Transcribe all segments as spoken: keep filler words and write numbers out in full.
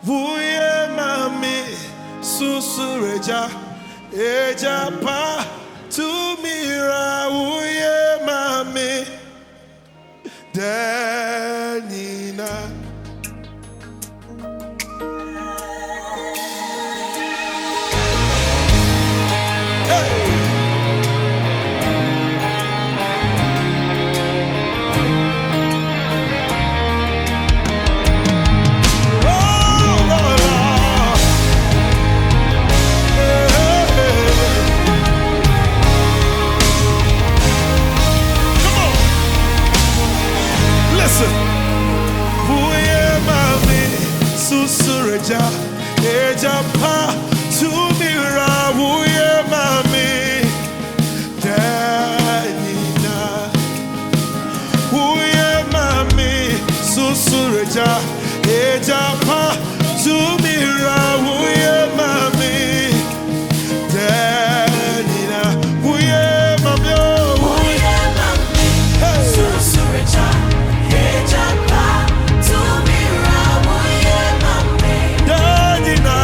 Vuye mami susureja eja pa tumira vuye mami denina. Susureja eja pa tumira vuye mami denina. Vuye mami susureja eja pa tumira vuye mami denina. Vuye mami vuye mami susureja eja pa tumira vuye mami denina.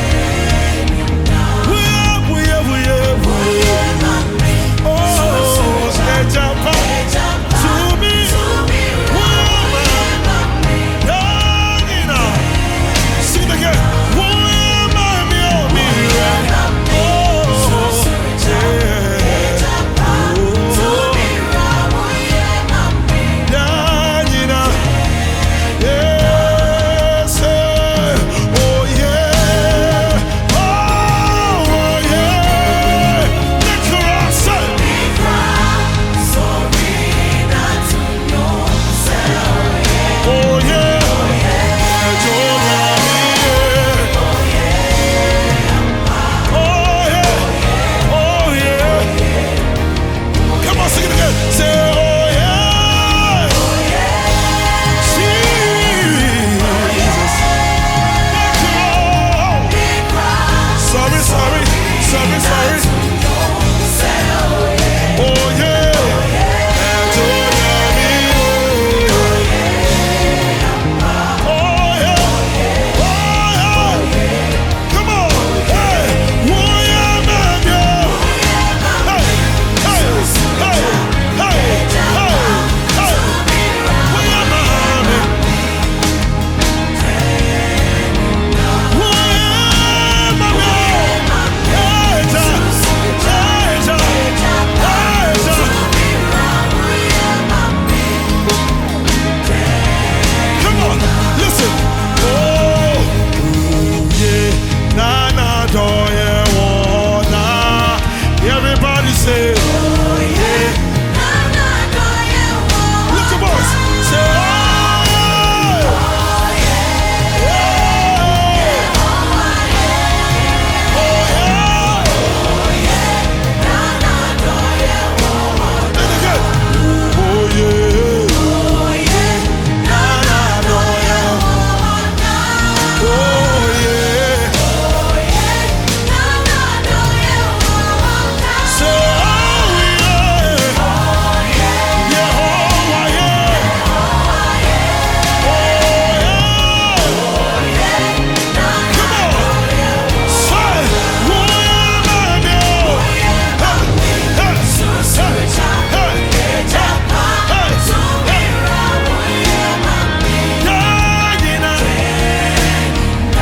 Vuye vuye vuye vuye mami oh eja pa tumira vuye mami denina. Sing it again. Vuye mami oh mira oh eja pa tumira vuye mami denina. Yes, oh yeah, oh yeah. Nicaragua, oh yeah, oh yeah, oh yeah. Come on, sing it again. Say oh yeah, Jesus. Sorry, sorry, sorry, sorry. Oh yeah, and oh yeah, me. Oh yeah, oh yeah. Come on, hey, oh yeah, man, yeah. Hey, hey, hey, hey, hey, hey. Oh yeah, man. Oh yeah, man, yeah. Hey, ja, hey, ja, hey, ja. Come on, listen. Oh, ooh, yeah, na na do yeah, oh na. Everybody say, oh yeah. Look at boys. Say, oh yeah, oh yeah. And again. Oh yeah, na na do yeah, oh yeah. Say, oh yeah, yeah, oh yeah, oh yeah. Come on, say, oh yeah, man, yeah. Hey, hey, hey, hey, hey, hey.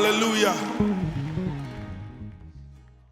Hallelujah.